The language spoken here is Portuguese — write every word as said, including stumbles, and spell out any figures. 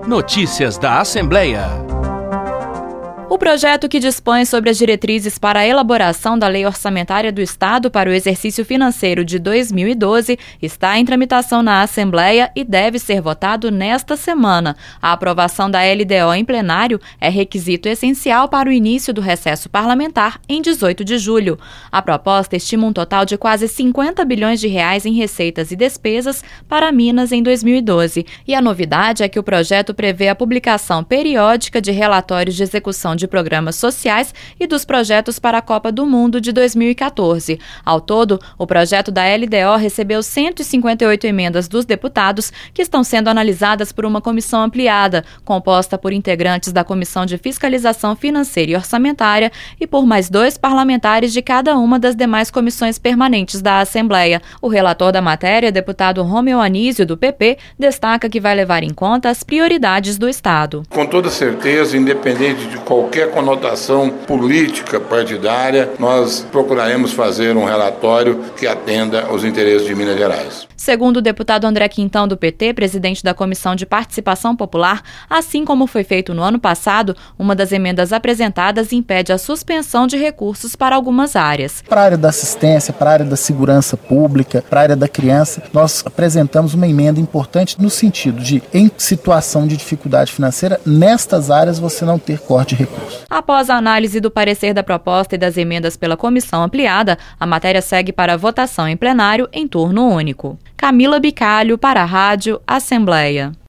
Notícias da Assembleia. O projeto que dispõe sobre as diretrizes para a elaboração da Lei Orçamentária do Estado para o exercício financeiro de dois mil e doze está em tramitação na Assembleia e deve ser votado nesta semana. A aprovação da L D O em plenário é requisito essencial para o início do recesso parlamentar em dezoito de julho. A proposta estima um total de quase cinquenta bilhões de reais em receitas e despesas para Minas em dois mil e doze. E a novidade é que o projeto prevê a publicação periódica de relatórios de execução de programas sociais e dos projetos para a Copa do Mundo de dois mil e quatorze. Ao todo, o projeto da L D O recebeu cento e cinquenta e oito emendas dos deputados, que estão sendo analisadas por uma comissão ampliada, composta por integrantes da Comissão de Fiscalização Financeira e Orçamentária e por mais dois parlamentares de cada uma das demais comissões permanentes da Assembleia. O relator da matéria, deputado Romeu Anísio, do P P, destaca que vai levar em conta as prioridades do Estado. Com toda certeza, independente de qual qualquer conotação política partidária, nós procuraremos fazer um relatório que atenda aos interesses de Minas Gerais. Segundo o deputado André Quintão, do P T, presidente da Comissão de Participação Popular, assim como foi feito no ano passado, uma das emendas apresentadas impede a suspensão de recursos para algumas áreas. Para a área da assistência, para a área da segurança pública, para a área da criança, nós apresentamos uma emenda importante no sentido de, em situação de dificuldade financeira, nestas áreas você não ter corte de recursos. Após a análise do parecer da proposta e das emendas pela comissão ampliada, a matéria segue para votação em plenário em turno único. Camila Bicalho, para a Rádio Assembleia.